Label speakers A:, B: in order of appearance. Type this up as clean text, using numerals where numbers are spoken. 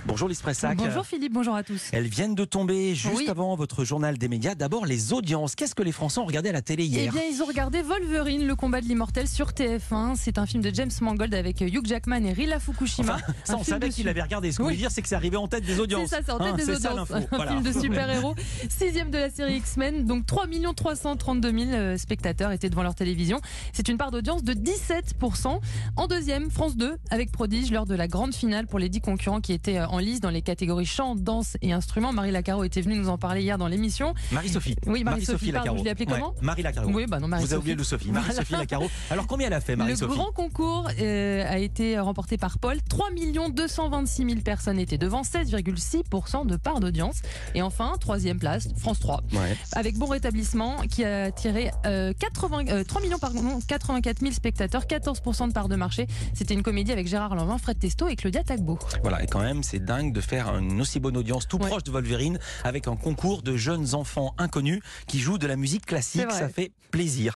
A: Bonjour Lise Pressac.
B: Bonjour Philippe, bonjour à tous.
A: Elles viennent de tomber juste avant votre journal des médias. D'abord les audiences. Qu'est-ce que les Français ont regardé à la télé hier?
B: Eh bien, ils ont regardé Wolverine, le combat de l'immortel sur TF1. C'est un film de James Mangold avec Hugh Jackman et Rila Fukushima.
A: Enfin, ça on savait qu'il avait regardé. Ce que vous voulez dire, c'est que c'est arrivé en tête des audiences.
B: C'est ça, c'est en tête des audiences.
A: Ça, l'info.
B: Un
A: Voilà.
B: film de super-héros. 6e de la série X-Men. Donc 3 332 000 spectateurs étaient devant leur télévision. C'est une part d'audience de 17%. En deuxième, France 2 avec Prodige lors de la grande finale pour les 10 concurrents qui étaient en lice dans les catégories chant, danse et instruments. Marie Lacaro était venue nous en parler hier dans l'émission.
A: Marie-Sophie.
B: Oui, Marie-Sophie
A: Lacaro.
B: Je l'ai appelée comment?
A: Marie Lacaro.
B: Oui, bah non, Marie-Sophie.
A: Vous avez oublié le Sophie. Marie-Sophie Lacaro. Alors combien elle a fait,
B: Le
A: Marie-Sophie?
B: grand concours a été remporté par Paul. 3 226 000 personnes étaient devant, 16,6% de part d'audience. Et enfin, troisième place, France 3.
A: Ouais.
B: Avec Bon Rétablissement, qui a tiré 84 000 spectateurs, 14% de part de marché. C'était une comédie avec Gérard Lanvin, Fred Testo et Claudia Tagbo.
A: Voilà, et quand même, c'est dingue de faire une aussi bonne audience tout proche de Wolverine avec un concours de jeunes enfants inconnus qui jouent de la musique classique. Ça fait plaisir.